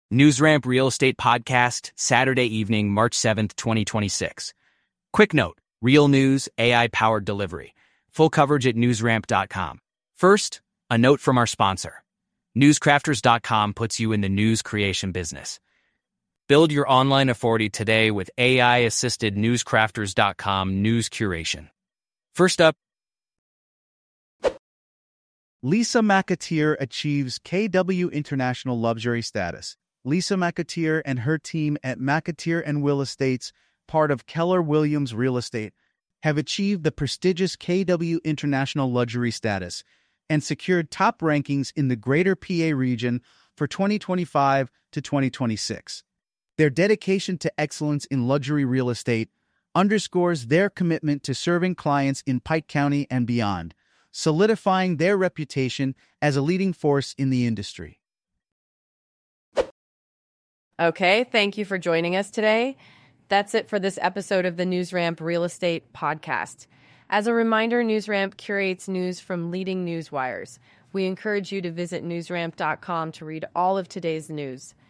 NewsRamp Real Estate Podcast, Saturday evening, March 7th, 2026. Quick note, real news, AI-powered delivery. Full coverage at newsramp.com. First, a note from our sponsor. Newscrafters.com puts you in the news creation business. Build your online authority today with AI-assisted newscrafters.com news curation. First up, Lisa McAteer achieves KW International Luxury status. Lisa McAteer and her team at McAteer & Will Estates, part of Keller Williams Real Estate, have achieved the prestigious KW International Luxury status and secured top rankings in the Greater PA region for 2025 to 2026. Their dedication to excellence in luxury real estate underscores their commitment to serving clients in Pike County and beyond, solidifying their reputation as a leading force in the industry. Okay, thank you for joining us today. That's it for this episode of the NewsRamp Real Estate Podcast. As a reminder, NewsRamp curates news from leading news wires. We encourage you to visit newsramp.com to read all of today's news.